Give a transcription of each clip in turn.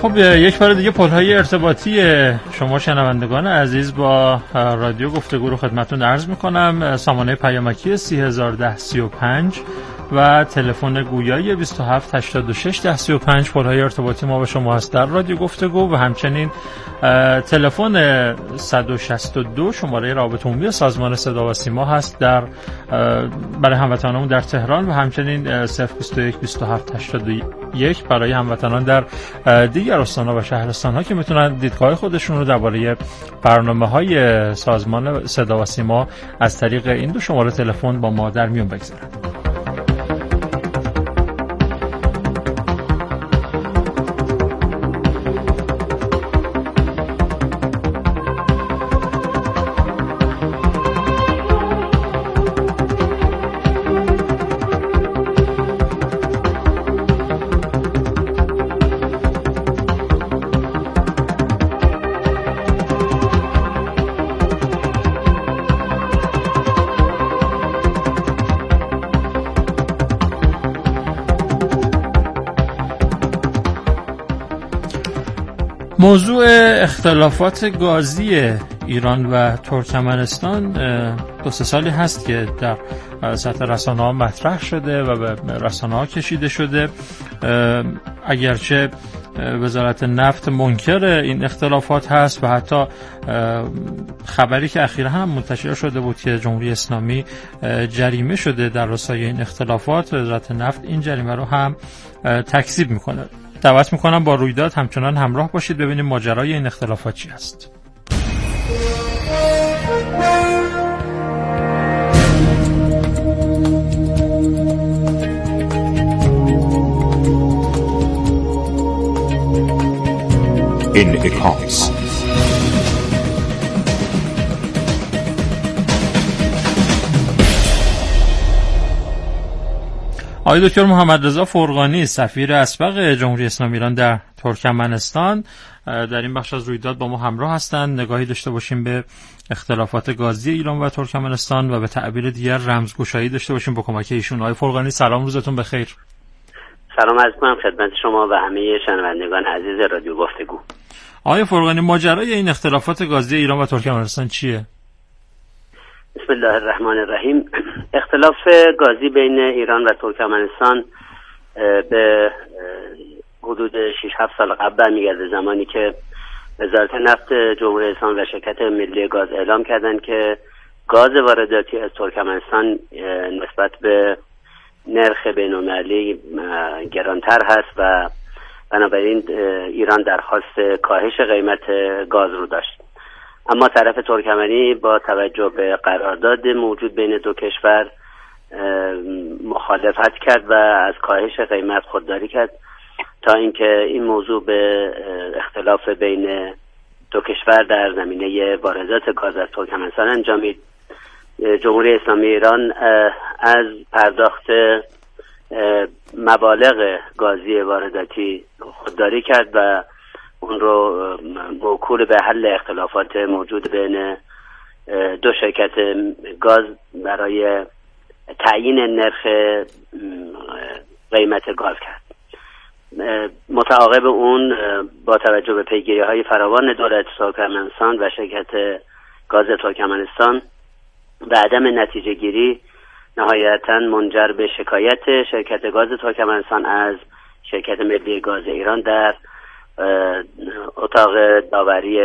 خب یک بار دیگه پل‌های ارتباطی شما شنوندگان عزیز با رادیو گفتگو رو خدمتتون عرض می‌کنم. سامانه پیامکی 30105 و تلفن گویایی 27861035 پل‌های ارتباطی ما با شما هست در رادیو گفتگو، و همچنین تلفن 162 شماره رابطه عمومی سازمان صدا و سیما هست در برای هموطنانمون در تهران، و همچنین 021 2781 برای هموطنان در دیگر استان‌ها و شهرستان‌ها که میتونن دیدگاه خودشون رو درباره برنامه‌های سازمان صدا و سیما از طریق این دو شماره تلفن با ما در میون بگذارن. موضوع اختلافات گازی ایران و ترکمنستان 2-3 سالی هست که در سطح رسانه‌ها مطرح شده و به رسانه‌ها کشیده شده. اگرچه وزارت نفت منکر این اختلافات هست و حتی خبری که اخیراً هم منتشر شده بود که جمهوری اسلامی جریمه شده در راستای این اختلافات، وزارت نفت این جریمه رو هم تکذیب میکنه. دعوت میکنم با رویداد همچنان همراه باشید ببینیم ماجرای این اختلافات چی است. انعکاس. آقای دکتر محمد رضا فرغانی، سفیر اسبق جمهوری اسلامی ایران در ترکمنستان، در این بخش از رویداد با ما همراه هستند. نگاهی داشته باشیم به اختلافات گازی ایران و ترکمنستان و به تعبیر دیگر رمزگشایی داشته باشیم با کمک ایشون. آقای فرغانی سلام، روزتون بخیر. سلام عرض می‌کنم خدمت شما و همه شنوندگان عزیز رادیو گفتگو. آقای فرغانی، ماجرای این اختلافات گازی ایران و ترکمنستان چیه؟ بسم الله الرحمن الرحیم. اختلاف گازی بین ایران و ترکمنستان به حدود 6-7 سال قبل برمیگرده، زمانی که وزارت نفت جمهوری اسلامی و شرکت ملی گاز اعلام کردند که گاز وارداتی از ترکمنستان نسبت به نرخ بین‌المللی گرانتر هست و بنابراین ایران درخواست کاهش قیمت گاز رو داشت. اما طرف ترکمنی با توجه به قرارداد موجود بین دو کشور مخالفت کرد و از کاهش قیمت خودداری کرد تا اینکه این موضوع به اختلاف بین دو کشور در زمینه واردات گاز از ترکمنستان انجامید. جمهوری اسلامی ایران از پرداخت مبالغ گازی وارداتی خودداری کرد و اون رو موکول به حل اختلافات موجود بین دو شرکت گاز برای تعیین نرخ قیمت گاز کرد. متعاقب اون با توجه به پیگیری‌های فراوان دولت ترکمنستان و شرکت گاز ترکمنستان و عدم نتیجه گیری نهایتاً منجر به شکایت شرکت گاز ترکمنستان از شرکت ملی گاز ایران در اتاق داوری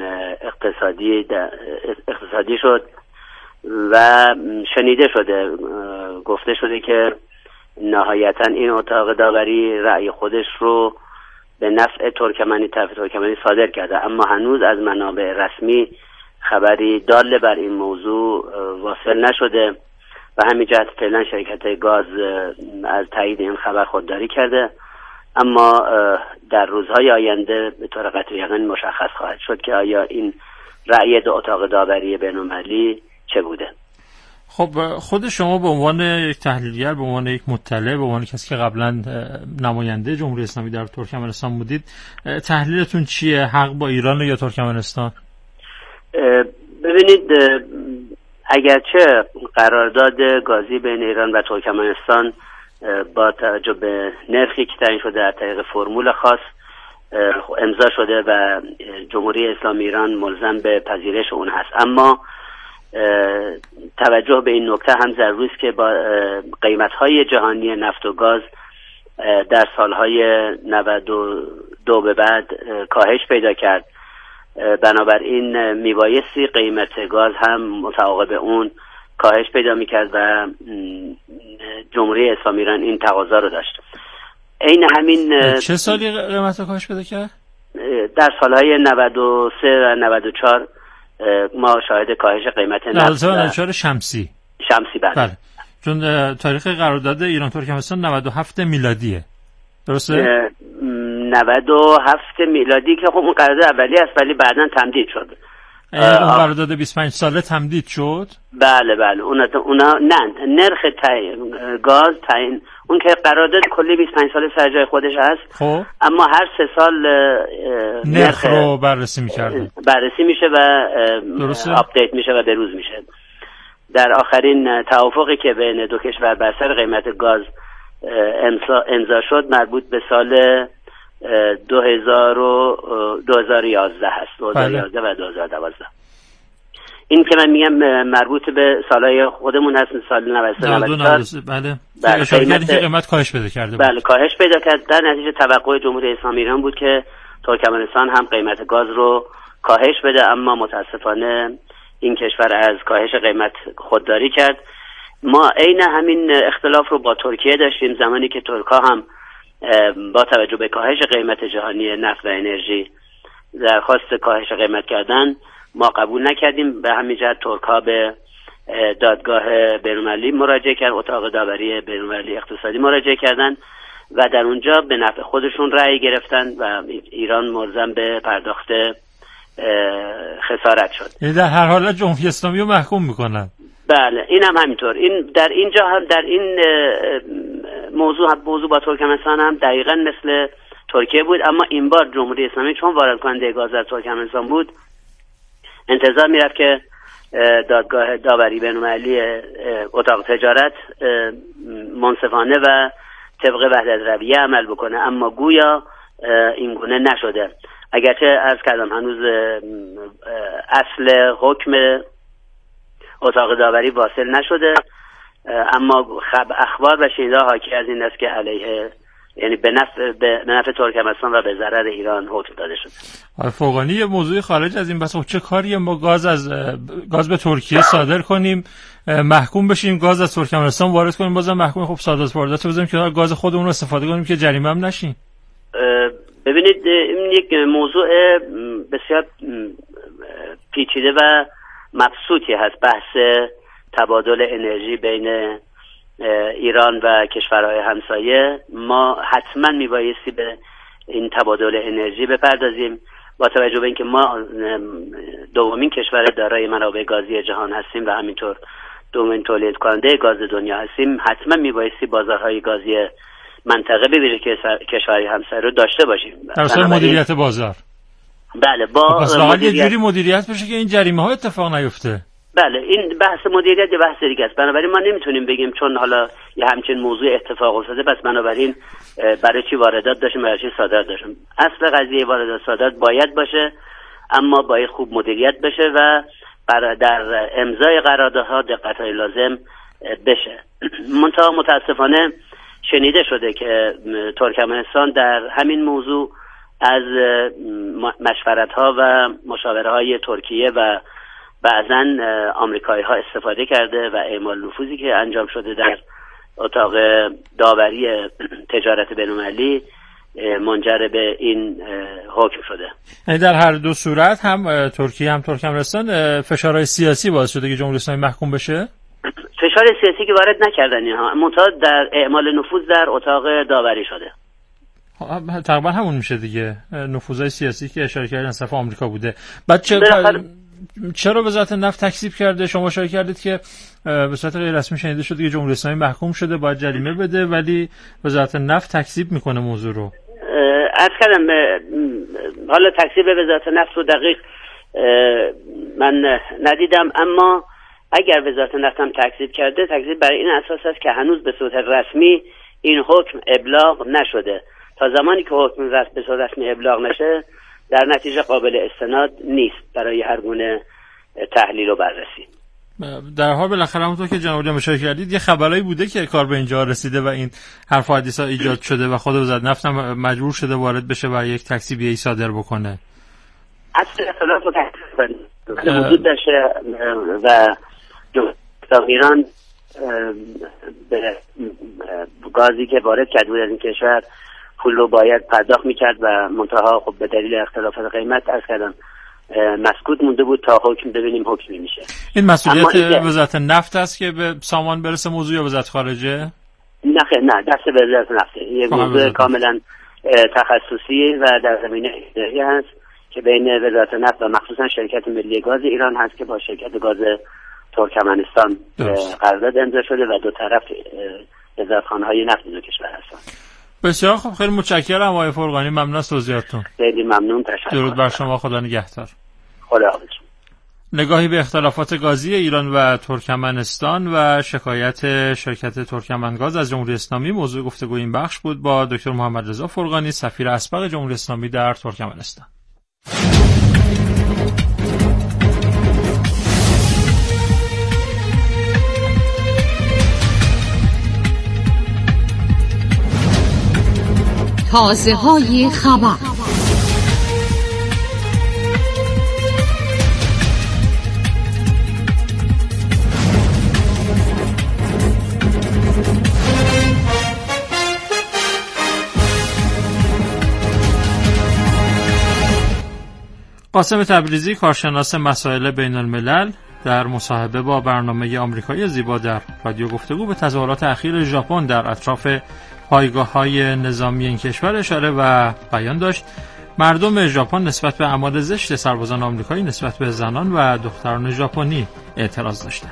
اقتصادی شد و شنیده شده، گفته شده که نهایتاً این اتاق داوری رأی خودش رو به نفع طرف ترکمنی صادر کرده، اما هنوز از منابع رسمی خبری دال بر این موضوع واصل نشده و همین جهت فعلا شرکت گاز از تایید این خبر خودداری کرده، اما در روزهای آینده به طور قطعی یقین مشخص خواهد شد که آیا این رأی دو اتاق داوری بین‌المللی چه بوده. خب خود شما به عنوان یک تحلیلگر، به عنوان یک مطلع، به عنوان کسی که قبلا نماینده جمهوری اسلامی در ترکمنستان بودید، تحلیلتون چیه؟ حق با ایران یا ترکمنستان؟ ببینید، اگرچه قرارداد گازی بین ایران و ترکمنستان با توجه به نرخی که تعیین شده در طریق فرمول خاص امضا شده و جمهوری اسلامی ایران ملزم به پذیرش اون هست. اما توجه به این نکته هم ضروری است که با قیمت‌های جهانی نفت و گاز در سالهای 92 به بعد کاهش پیدا کرد، بنابراین میبایستی قیمت گاز هم متعاقب اون کاهش پیدا میکرد و جمهوری اسلامی ایران این تقاضا رو داشت. این همین چه سالی قیمت کاهش پیدا کرد؟ در سالهای 93 و 94 ما شاهد کاهش قیمت نفت 94 شمسی بله. چون تاریخ قرارداد ایران ترکمنستان 97 میلادیه، درسته؟ 97 میلادی که خب اون قرارداد اولی است ولی بعداً تمدید شد. اون قرارداد 25 ساله تمدید شد؟ بله اونا نه نرخ گاز تعیین، اون که قرارداد کلی 25 ساله سر جای خودش هست. خب اما هر 3 سال نرخ رو بررسی میشه و آپدیت میشه و بروز میشه. در آخرین توافقی که بین دو کشور بر سر قیمت گاز امضا شد مربوط به سال 2011 هست، 2011 و 2012. این که من میگم مربوط به سالهای خودمون هست، سال 93 بله. اشاره کردین که قیمت کاهش پیدا کرده بود. بله کاهش پیدا کرد. در نتیجه توقع جمهوری اسلامی ایران بود که ترکمنستان هم قیمت گاز رو کاهش بده، اما متاسفانه این کشور از کاهش قیمت خودداری کرد. ما عین همین اختلاف رو با ترکیه داشتیم زمانی که ترک‌ها هم با توجه به کاهش قیمت جهانی نفت و انرژی درخواست کاهش قیمت کردن، ما قبول نکردیم. به همین جهت ترک‌ها به دادگاه بین‌المللی مراجعه کردن، اتاق داوری بین‌المللی اقتصادی مراجعه کردن و در اونجا به نفع خودشون رأی گرفتن و ایران ملزم به پرداخت خسارت شد. یعنی در هر حالت جمهوری اسلامی رو محکوم میکنن. بله این هم همینطور. این در اینجا هم در این موضوع با ترکمنستان هم دقیقاً مثل ترکیه بود، اما این بار جمهوری اسلامی چون وارد کننده گاز در ترکمنستان بود انتظار میرفت که دادگاه داوری بین‌المللی اتاق تجارت منصفانه و طبق وحدت رویه عمل بکنه، اما گویا این گونه نشده. اگرچه عرض کردم هنوز اصل حکم اتاق داوری واصل نشده، اما اخبار و شنیده‌ها حاکی از این است که علیه، یعنی به نفع ترکمنستان و به ضرر ایران حکم داده شده. فوقانی یه موضوع خارج از این بس، چه کاریه ما گاز به ترکیه صادر کنیم محکوم بشیم، گاز از ترکمنستان وارد کنیم بازم محکوم، خب صادرات واردات رو بزنیم که گاز خودمون رو استفاده کنیم که جریمه هم نشیم. ببینید این یک موضوع بسیار پیچیده و مبسوطی هست، بحث تبادل انرژی بین ایران و کشورهای همسایه. ما حتما میبایستی به این تبادل انرژی بپردازیم با توجه به اینکه ما دومین کشور دارای منابع گازی جهان هستیم و همینطور دومین تولید کننده گاز دنیا هستیم. حتما میبایستی بازارهای گازی منطقه به ویژه کشورهای همسایه رو داشته باشیم. در اصل مدیریت بازار. بله با یه جوری مدیریت بشه که این جریمه ها اتفاق نیفته. بله این بحث مدیریت یه بحث دیگه است. بنابراین ما نمیتونیم بگیم چون حالا یه همچین موضوع اتفاق افتاده پس بنابراین برای چی واردات داشتیم برای چی صادرات داشتیم. اصل قضیه واردات صادرات باید باشه، اما باید خوب مدیریت بشه و در امضای قراردادها دقت‌های لازم بشه. منتها متاسفانه شنیده شده که ترکمنستان در همین موضوع از مشورت‌ها و مشاوره‌های ترکیه و بعضاً آمریکایی‌ها استفاده کرده و اعمال نفوذی که انجام شده در اتاق داوری تجارت بین‌المللی منجر به این حکم شده. یعنی در هر دو صورت هم ترکیه هم ترکمنستان فشارهای سیاسی باعث شده که جمهوری اسلامی محکوم بشه؟ فشار سیاسی که وارد نکردن اینها، منتها در اعمال نفوذ در اتاق داوری شده. تقریبا همون میشه دیگه، نفوذهای سیاسی که اشاره کردن از طرف آمریکا بوده. بعد چرا وزارت نفت تکذیب کرده؟ شما اشاره کردید که به صورت غیر رسمی شنیده شده که جمهوری اسلامی محکوم شده باید جریمه بده، ولی وزارت نفت تکذیب میکنه موضوع رو. عرض کردم حالا تکذیب وزارت نفت رو دقیق من ندیدم، اما اگر وزارت نفت هم تکذیب کرده، تکذیب برای این اساس است که هنوز به صورت رسمی این حکم ابلاغ نشده. تا زمانی که حکم به صورت رسمی ابلاغ نشه در نتیجه قابل استناد نیست برای هر گونه تحلیل و بررسی. در حال بالاخره همونطور که جناب عالی اشاره کردید یه خبرایی بوده که کار به اینجا رسیده و این حرف و حدیث ها ایجاد شده و خود وزارت نفت هم مجبور شده وارد بشه و یک تکسیبیه‌ای صادر بکنه. اصل اختلاف و تحقیق وجود داشته و جمهوری ایران به گازی که وارد کرده بود از این کشور پول رو باید پرداخت میکرد و منتها خب به دلیل اختلافات قیمت از کردن مسکوت مونده بود تا حکم ببینیم حکمی میشه. این مسئولیت وزارت نفت است که به سامان برسه موضوع یا وزارت خارجه؟ نه دست وزارت نفته. یه موضوع کاملا تخصصی و در زمینه اداری هست که بین وزارت نفت و مخصوصا شرکت ملی گاز ایران هست که با شرکت گاز ترکمنستان قرارداد امضا شده و دو طرف وزارتخانه‌های نفت دو کشور هستند. بسیار خوب، خیلی متشکرم آقای فرقانی، ممنون از توضیحاتتون. خیلی ممنون، تشکر. درود بر شما، خدا نگهدار. خداحافظ. نگاهی به اختلافات گازی ایران و ترکمنستان و شکایت شرکت ترکمنگاز از جمهوری اسلامی موضوع گفتگو این بخش بود با دکتر محمد رضا فرقانی، سفیر اسبق جمهوری اسلامی در ترکمنستان. تازه‌های خبر. قاسم تبریزی، کارشناس مسائل بین الملل، در مصاحبه با برنامه آمریکایی زیبا در رادیو گفتگو به تظاهرات اخیر ژاپن در اطراف پایگاه‌های نظامی این کشور اشاره و بیان داشت مردم ژاپن نسبت به اعمال زشت سربازان آمریکایی نسبت به زنان و دختران ژاپنی اعتراض داشتند.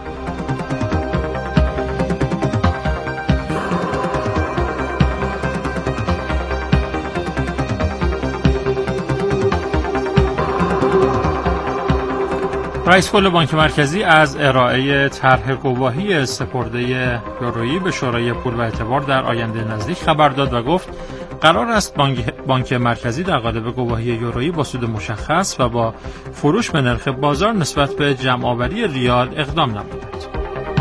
رئیس کل بانک مرکزی از ارائه طرح گواهی سپرده یورویی به شورای پول و اعتبار در آینده نزدیک خبر داد و گفت قرار است بانک مرکزی در قالب گواهی یورویی با سود مشخص و با فروش به نرخ بازار نسبت به جمع‌آوری ریال اقدام نماید.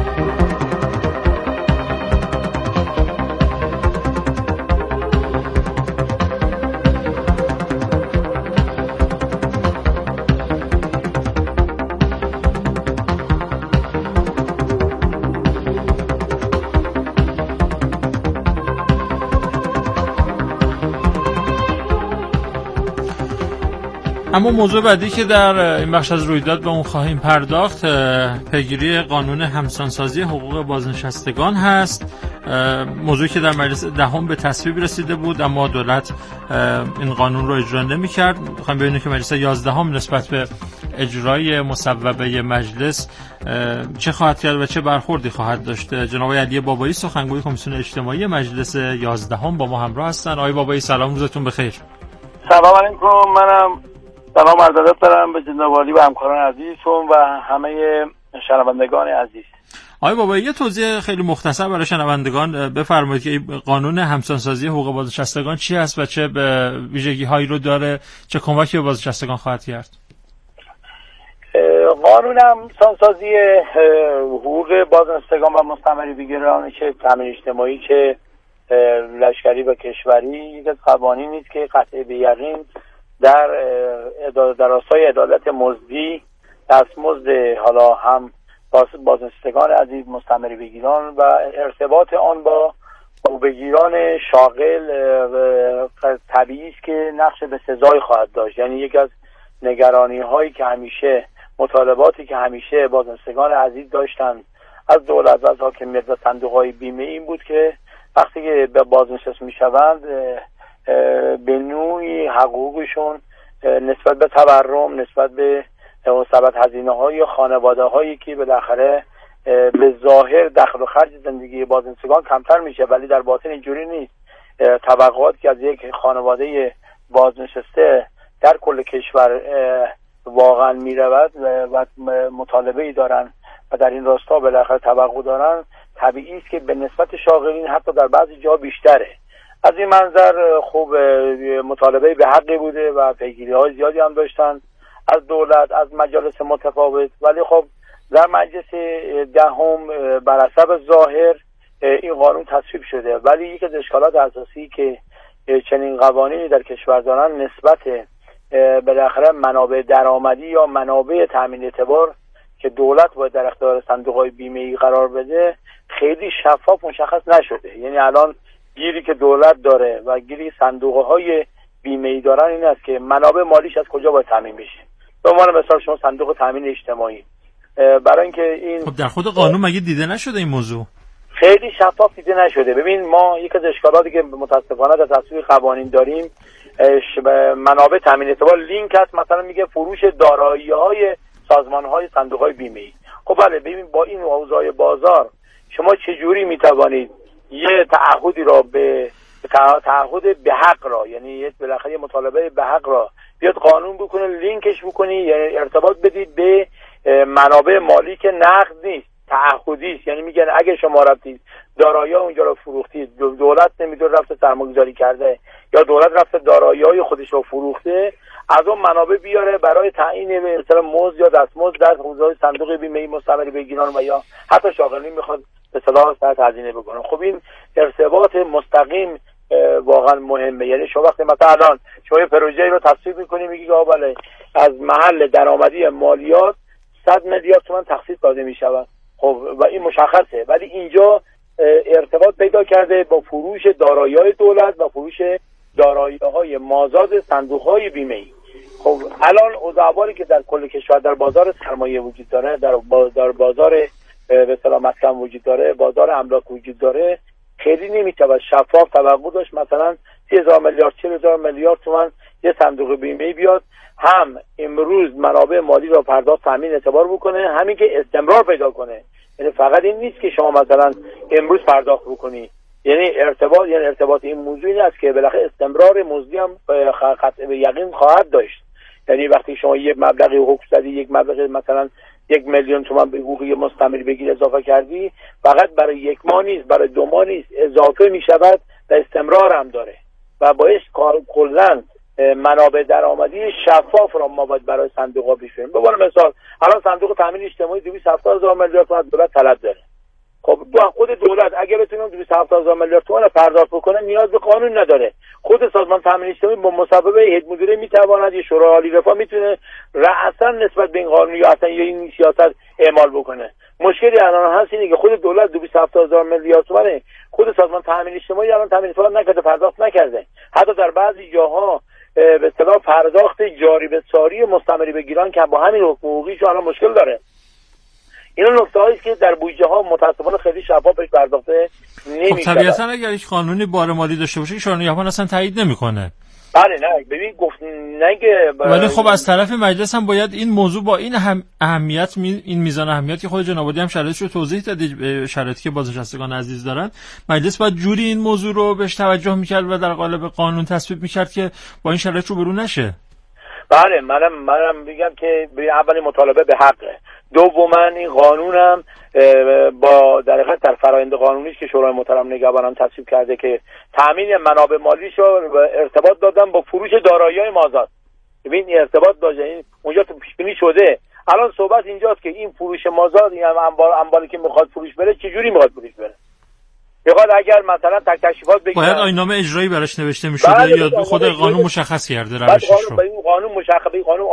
اما موضوع بعدی که در این بخش از رویداد به اون خواهیم پرداخت پیگیری قانون همسانسازی حقوق بازنشستگان هست. موضوعی که در مجلس دهم به تصویب رسیده بود اما دولت این قانون رو اجرا نمی‌کرد. می‌خوایم ببینیم که مجلس 11 نسبت به اجرای مصوبه مجلس چه خواهد کرد و چه برخوردی خواهد داشت. جناب علی بابایی، سخنگوی کمیسیون اجتماعی مجلس 11 با ما همراه هستند. آقای بابایی سلام، روزتون بخیر. سلام علیکم. منم سلام عرض ادب دارم به جناب عالی و همکاران عزیزتون و همه شنوندگان عزیز. آقای بابایی، یه توضیح خیلی مختصر برای شنوندگان بفرمایید که قانون همسانسازی حقوق بازنشستگان چی است و چه ویژگی‌هایی رو داره، چه کمکی به بازنشستگان خواهد کرد؟ قانون همسانسازی حقوق بازنشستگان و مستمری‌بگیران که تامین اجتماعی که لشکری و کشوری یک از قوانینی است که قطع به یقین در راستای عدالت مزدی دستمزد حالا هم بازنشستگان عزیز مستمری بگیران و ارتباط آن با بگیران شاغل طبیعی است که نقش به سزای خواهد داشت. یعنی یک از نگرانی هایی که همیشه مطالباتی که همیشه بازنشستگان عزیز داشتن از دولت و از حاکمیت و صندوق های بیمه این بود که وقتی که به بازنشست میشوند به نوعی حقوقشون نسبت به تورم، نسبت به مثبت هزینه‌های خانواده‌هایی که بالاخره به ظاهر دخل و خرج زندگی بازنشستگان کمتر میشه ولی در باطن اینجوری نیست. توقعاتی که از یک خانواده بازنشسته در کل کشور واقعا میرود و مطالبه‌ای دارن و در این راستا بالاخره توقع دارن، طبیعی است که به نسبت شاغلین حتی در بعضی جا بیشتره. از این منظر خوب مطالبه به حقی بوده و پیگیری‌های زیادی هم داشتن از دولت، از مجالس متفاوت، ولی خب در مجلس دهم بر حسب ظاهر این قانون تصویب شده. ولی یکی از اشکالات اساسی که چنین قوانینی در کشور دارن نسبت بالاخره منابع درآمدی یا منابع تامین اعتبار که دولت باید در اختیار صندوق‌های بیمه‌ای قرار بده خیلی شفاف مشخص نشده. یعنی الان گیری که دولت داره و گیری صندوق‌های بیمه‌ای دارن این است که منابع مالیش از کجا باید تامین بشه. به عنوان مثال شما صندوق تامین اجتماعی، برای اینکه این خب در خود قانون مگه دیده نشده این موضوع؟ خیلی شفاف دیده نشده. ببین ما یک از اشکالاتی که متاسفانه در تصویب قوانین داریم منابع تامین اعتبار لینک است، مثلا میگه فروش دارایی‌های سازمان‌های صندوق‌های بیمه‌ای. خب بله، ببین با این اوضاع بازار شما چجوری میتوانید یه تعهدی را به تعهد به حق را، یعنی یه بالاخره مطالبه به حق را بیاد قانون بکنه، لینکش بکنی، یعنی ارتباط بدید به منابع مالی که نقد نیست، تعهدی است. یعنی میگن اگه شما رفتید دارایی‌ها اونجا رو فروختید، دولت نمیدونه رفته سرمایه‌گذاری کرده یا دولت رفته دارایی‌های خودش رو فروخته، از اون منابع بیاره برای تعیین مثلا مزد یا دستمزد در حوزه صندوق بیمه‌ای مستمری بگیرن و یا حتی شاغلین میخواد به اصطلاح سر هزینه بکنه. خب این ارتباط مستقیم واقعا مهمه. یعنی شما وقتی مثلا الان شما یه پروژه‌ای رو تصویب می‌کنی میگی آقا بله از محل درآمدی مالیات 100 میلیارد تومان تخصیص داده می‌شود، خب و این مشخصه، ولی اینجا ارتباط پیدا کرده با فروش دارایی‌های دولت و فروش دارایی‌های مازاد صندوق‌های بیمه‌ای. خب الان اوضاعی که در کل کشور در بازار سرمایه وجود داره، در بازار به اصطلاح مسکن وجود داره، بازار املاک وجود داره، خیلی نمی‌تونه شفاف توقع داشت مثلا 30,000 میلیارد 40,000 میلیارد تومان یه صندوق بیمه‌ای بیاد هم امروز منابع مالی را پرداخت تامین اعتبار بکنه، همین که استمرار پیدا کنه. یعنی فقط این نیست که شما مثلا امروز پرداخت بکنی، یعنی ارتباط این موضوع این است که بالاخره استمرار مزدی هم قطع به یقین خواهد داشت. یعنی وقتی شما یک مبلغی حقوق زدی، یک مبلغ مثلا 1 میلیون تومان به حقوق مستمر بگیر اضافه کردی، فقط برای 1 ماه نیست، برای 2 ماه نیست، اضافه می شود و استمرار هم داره و باعث کلاً منابع درآمدی شفاف را ما باید برای صندوق‌ها پیش بریم. به عنوان مثال الان صندوق تامین اجتماعی 270,000 میلیارد تومان دولت طلب داره. خب خود دولت اگه بتونه 270,000 میلیارد تومان پرداخت بکنه نیاز به قانون نداره. خود سازمان تامین اجتماعی با مصوبه هیئت مدیره میتواند، یا شورای عالی رفاه میتونه رأساً نسبت به این قانون یا اصلا این سیاست اعمال بکنه. مشکلی الان هست اینه که خود دولت 270,000 میلیارد تومان خود سازمان تامین اجتماعی الان تامین اعتبار نکرده، پرداخت نکرده. حتی در بعضی جاها به اصطلاح پرداخت جاری به ساری مستمری بگیرن که با همین حقوقیش الان مشکل داره. اینا نکته‌هایی است که در بودجه‌ها متأسفانه خیلی شفافش پرداخته نمیشه. خب طبیعتاً اگر هیچ قانونی بار مالی داشته باشه شورای نگهبان اصلا تایید نمیکنه. بله نه ببین گفت نگه ولی خب از طرف مجلس هم باید این موضوع با این اهمیت این میزان اهمیت که خود جناب عالی هم شرایطش رو توضیح دادید، شرایطی که بازنشستگان عزیز دارن، مجلس باید جوری این موضوع رو بهش توجه میکرد و در قالب قانون تصویب میکرد که با این شرایط روبرو نشه. بله منم میگم که اولی مطالبه به حقه، دوما این قانونم با در حقیقت در فرآیند قانونیش که شورای محترم نگهبانان تصویب کرده که تامین منابع مالیشو ارتباط دادن با فروش دارایی‌های مازاد. ببین ارتباط داشته، این اونجا تو پیش بینی شده. الان صحبت اینجاست که این فروش مازاد، این انباری که میخواد فروش بره چجوری میخواد فروش بره. میخواد اگر مثلا تشریفات بگیره باید آیین‌نامه اجرایی براش نوشته میشده یا خود قانون مشخص کرده روشش رو. به این قانون مشخص، به قانون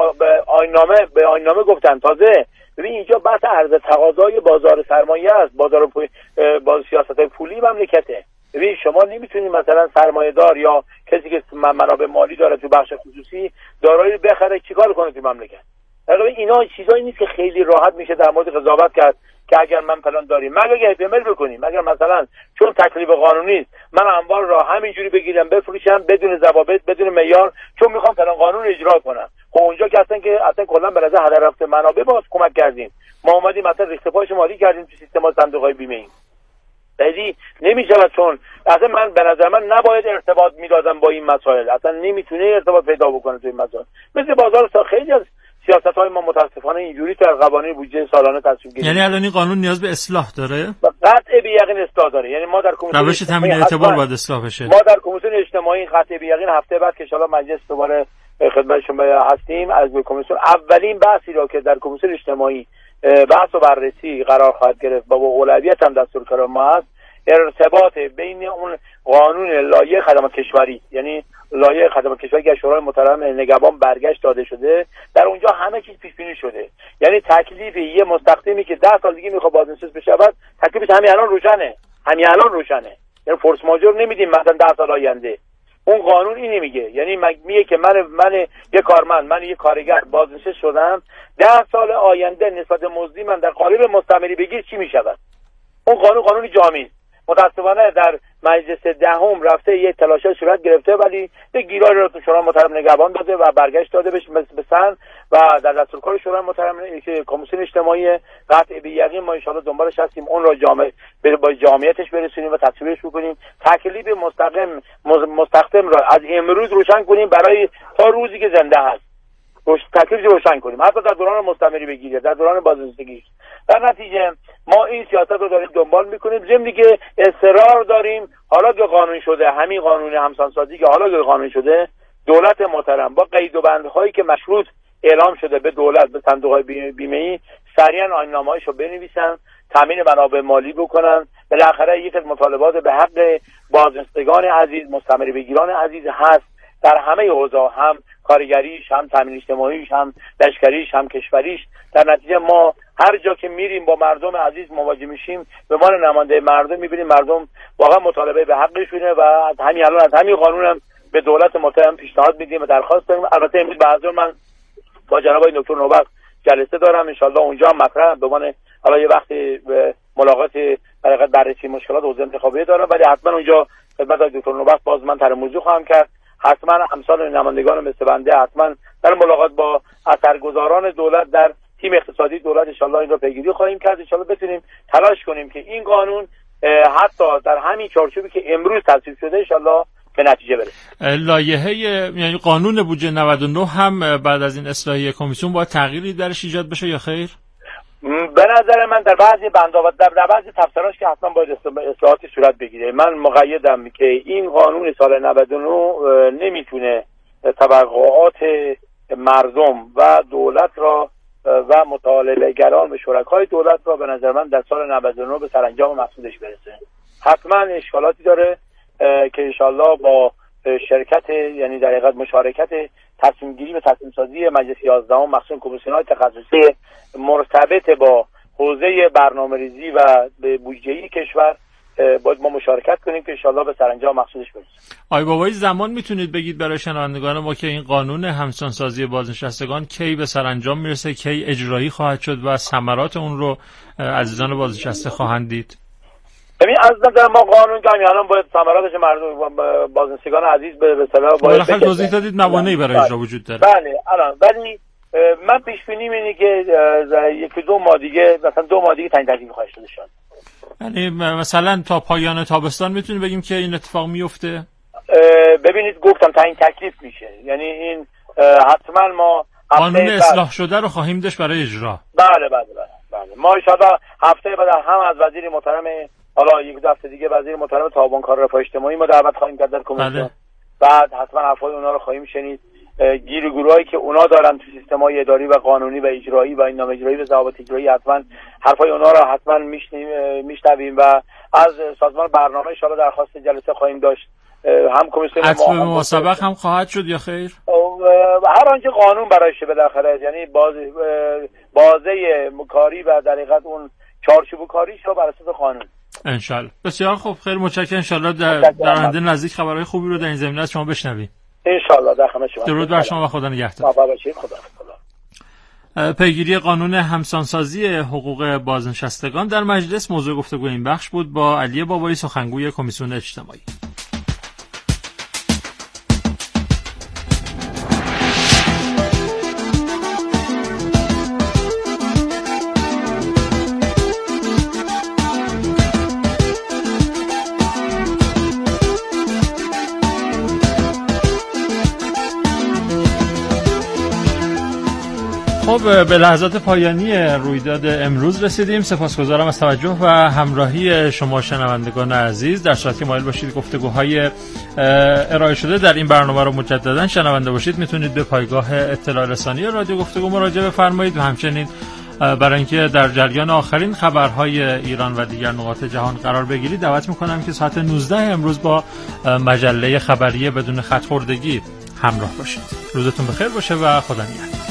به آیین‌نامه گفتن. تازه ببین اینجا بحث عرضه تقاضای بازار سرمایه است، بازار سیاست‌های پولی مملکته. ببین شما نمیتونید مثلا سرمایه‌دار یا کسی که منابع مالی داره تو بخش خصوصی دارایی بخره چیکار کنه تو مملکت. اینا چیزایی نیست که خیلی راحت میشه در مورد قضاوت کرد که اگر من فلان داریم مگه احتمال بکنیم، مگر مثلا چون تکلیف قانونی است من انبار را همینجوری بگیرم بفروشم بدون ضوابط بدون معیار چون میخوام فلان قانون اجرا کنم. خب اونجا که اصلا کلا به نظر هدر رفته منابع باز کمک کردیم، ما اومدیم مثلا ریخت پاش مالی کردیم تو سیستم صندوق‌های بیمه‌ای. بعدی نمیشه، چون اصلا من به نظر من نباید ارتباط میدادم با این مسائل، اصلا نمیتونه ارتباط پیدا بکنه تو این مسائل. مثل بازار خیلی از سیاست‌های ما متاسفانه اینجوری در قوانین بودجه سالانه تصویب شده. یعنی الان این قانون نیاز به اصلاح داره؟ قطع به یقین اصلاح داره. یعنی ما در کمیسیون روش تامین اعتبار باید اصلاح بشه. ما در کمیسیون اجتماعی قطع به یقین هفته بعد که ان شاءالله مجلس دوباره خدمتشون هستیم از کمیسیون اولین بحثی را که در کمیسیون اجتماعی بحث و بررسی قرار خواهد گرفت با اولویت هم دستور کار ما است، ارتباط بین اون قانون لایحه خدمات کشوری، یعنی لایحه خدمات کشوری که شورای محترم نگهبان برگشت داده شده، در اونجا همه چیز پیش بینی شده. یعنی تکلیف یه مستخدمی که 10 سال دیگه میخواد بازنشست بشود، تکلیفش همین الان روشنه. یعنی فورس ماژور نمیدیم مثلا 10 سال آینده. اون قانون اینی میگه، یعنی میگه که من یه کارمند، من یه کارگر بازنشست شدم، 10 سال آینده نسبت مزدی من در قالب مستمری بگیر چی میشود. اون قانون جامعی است. متاسفانه در مجلس دهم رفته یه تلاش صورت گرفته، ولی یه گیرایی رو تو شورای محترم نگهبان داده و برگشت داده بهش به سن و در دستورکار شورای محترم کمیسیون اجتماعی قطع به یقین ما ان شاءالله دنبالش هستیم، اون رو با جامعیتش برسونیم و تصویرش بکنیم، تکلیف مستخدم را از امروز روشن کنیم برای تا روزی که زنده هست. تکلیف روشن کنیم، حتی در دوران مستمری بگیره، در دوران بازنشستگی. در نتیجه ما این سیاست رو داریم دنبال میکنیم، ضمن که اصرار داریم حالا که قانون شده، همین قانون همسانسازی که حالا که قانون شده، دولت محترم با قید و بندهایی که مشروط اعلام شده به دولت، به صندوق‌های بیمه‌ای، سریعا آیین‌نامه‌هاشو بنویسن، تامین منابع مالی بکنن. بالاخره یک از مطالبات به حق بازنشستگان عزیز، مستمری بگیران عزیز هست در همه حوزه‌ها، هم کارگریش، هم تامین اجتماعیش، هم لشکریش، هم کشوریش. در نتیجه ما هر جا که میریم با مردم عزیز مواجه میشیم، به عنوان نماینده مردم میبینیم مردم واقعا مطالبه به حقشونه و از همین الان از همین قانون هم به دولت محترم پیشنهاد میدیم و درخواست داریم. البته امروز به حضور من با جناب آقای دکتر نوبخت جلسه دارم، ان شاءالله اونجا هم مطرح به عنوان حالا یه وقتی ملاقات بررسی مشکلات حوزه انتخابی دارم، ولی حتما اونجا خدمت آقای دکتر نوبخت باز من طرح موضوع خواهم کرد. حتما امثال نمایندگان مثل بنده حتما در ملاقات با اثرگذاران دولت در تیم اقتصادی دولت ان شاءالله این رو پیگیری خواهیم کرد. ان شاءالله بتونیم تلاش کنیم که این قانون حتی در همین چارچوبی که امروز تصویب شده ان شاءالله به نتیجه برسه. لایحه یعنی قانون بودجه 99 هم بعد از این اصلاحیه کمیسیون باید تغییری درش ایجاد بشه یا خیر؟ به نظر من در بعضی بندها و در بعضی تفسیراش که حتما باید اصلاحاتی صورت بگیره. من مقیدم که این قانون سال 99 نمیتونه توقعات مردم و دولت را و مطالبه گران و شرکای دولت را به نظر من در سال 99 به سرانجام مقصودش برسه. حتما اشکالاتی داره که انشالله با شرکت، یعنی در حقیقت مشارکت تصمیم گیری و تصمیم سازی مجلس 11 مخصوصا کمیسیون‌های تخصصی مرتبط با حوزه برنامه‌ریزی و بودجه‌ای کشور باید ما مشارکت کنیم که انشالله به سرانجام مقصودش برسیم. آقای بابایی زمان میتونید بگید برای شنوندگان ما که این قانون همسانسازی بازنشستگان کی به سرانجام میرسه، کی اجرایی خواهد شد و ثمرات اون رو عزیزان بازنشسته خواهند دید؟ ببین از نظر ما قانون که الان باید ثمراتش مردم بازنشستگان عزیز به اصطلاح باید توضیح دادید موانعی برای اجرا وجود داره. بله الان ولی من پیش بینی اینه که یکی دو ماه دیگه مثلا 2 ماه دیگه تعیین تکلیف خواهد شد. یعنی مثلا تا پایان تابستان میتونیم بگیم که این اتفاق میفته؟ ببینید گفتم تعیین تکلیف میشه، یعنی این حتما ما قانون اصلاح شده رو خواهیم داشت برای اجرا. بله ما ان شاءالله هفته بعد هم از وزیر محترم، حالا یک دو هفته دیگه وزیر محترم تعاون کار رفاه اجتماعی ما دعوت خواهیم کرد در کمیسیون. بعد حتما حرفای اونا رو خواهیم شنید، گیر و گورایی که اونا دارن تو سیستم‌های اداری و قانونی و اجرایی و این نام اجرایی و ضوابط اجرایی، حتما حرفای اونا رو حتما میشنویم و از سازمان برنامه ان شاءالله درخواست جلسه خواهیم داشت. هم کمیسیون ما مسابقه هم خواهد شد یا خیر؟ هر آنچه قانون برایشه بالاخره، یعنی بازه کاری و در حقیقت اون چارچوب کاریش رو بر اساس قانون. انشالله. بسیار خوب، خیل متشکرم. انشالله در آینده نزدیک خبرهای خوبی رو در این زمینه از شما بشنویم. انشالله. در خدمت شما. درود بر شما و خدا نگهدار. پیگیری قانون همسانسازی حقوق بازنشستگان در مجلس موضوع گفتگو این بخش بود با علی بابایی، سخنگوی کمیسیون اجتماعی. خب به لحظات پایانی رویداد امروز رسیدیم. سپاسگزارم از توجه و همراهی شما شنوندگان عزیز. در صورتی که مایل باشید گفتگوهای ارائه شده در این برنامه رو مجددا شنونده باشید، میتونید به پایگاه اطلاع رسانی رادیو گفتگو مراجعه بفرمایید و همچنین برای اینکه در جریان آخرین خبرهای ایران و دیگر نقاط جهان قرار بگیرید دعوت میکنم که ساعت 19 امروز با مجله خبری بدون خط خوردگی همراه باشید. روزتون بخیر باشه و خدا نگهدار.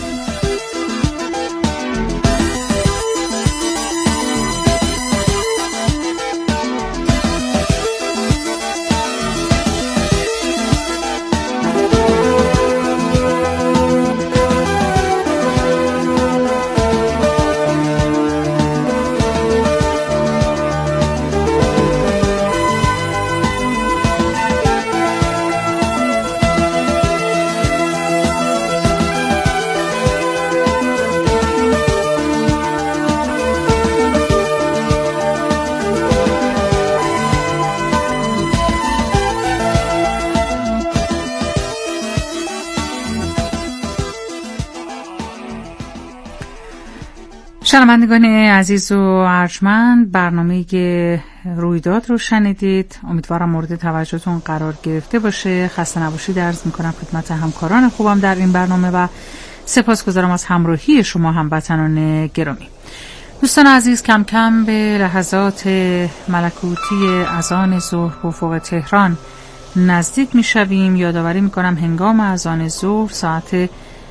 شنوندگان عزیز و ارجمند، برنامه رویداد رو شنیدید. امیدوارم مورد توجهتون قرار گرفته باشه. خسته نباشید عرض میکنم خدمت همکاران خوبم در این برنامه و سپاسگزارم از همراهی شما هموطنان گرامی. دوستان عزیز، کم کم به لحظات ملکوتی اذان ظهر به افق تهران نزدیک میشویم. یادآوری میکنم هنگام اذان ظهر ساعت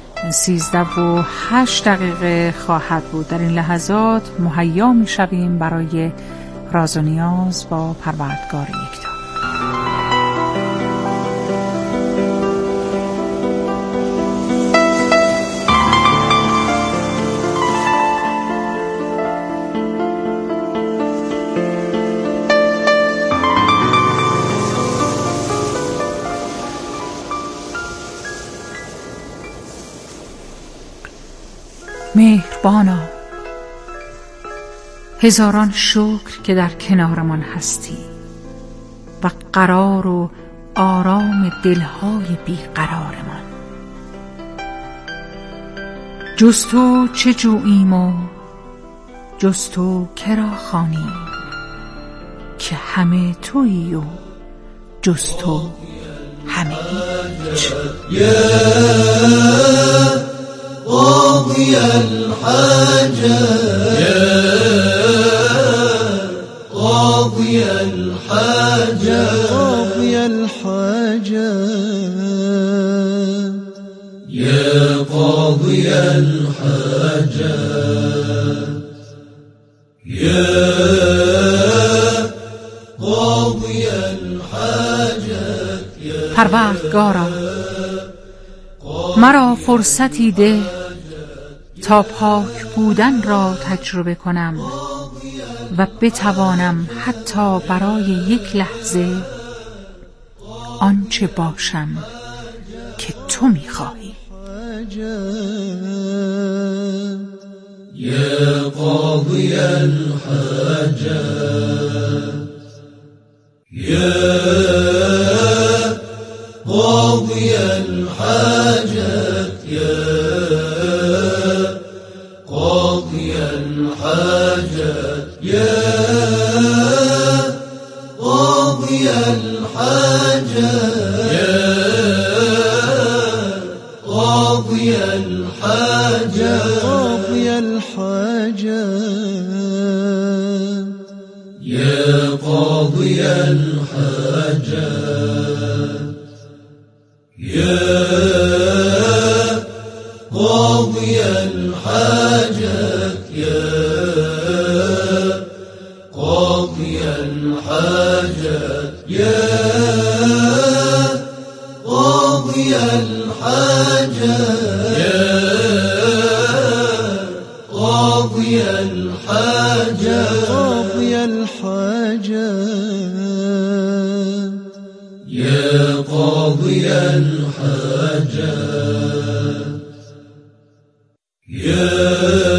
13:08 خواهد بود. در این لحظات مهیا می شویم برای راز و نیاز با پروردگار یکتا. مهربانا، هزاران شکر که در کنارمان هستی و قرار و آرام دلهای بیقرارمان. جز تو چه جوییم و جز تو کرا خوانیم که همه تویی و جز تو همه هیچ. قاضي الحاجات قاضي الحاجات قاضي الحاجات يا قاضي الحاجات يا قاضي الحاجات. پروردگارا، مرا فرصتی ده تا پاک بودن را تجربه کنم و بتوانم حتی برای یک لحظه آنچه باشم که تو می‌خواهی. یا قاضی الحاجات یا قاضی الحاجات یا قاضي الحاجات يا قاضي الحاجات يا قاضي الحاجات قاضي الحاجات يا قاضي الحاجات يا قاضي الحاجات يا قاضي الحاجات يا قاضي الحاجات يا قاضي الحاجات قاضي الحاجات يا قاضي الحاجات يا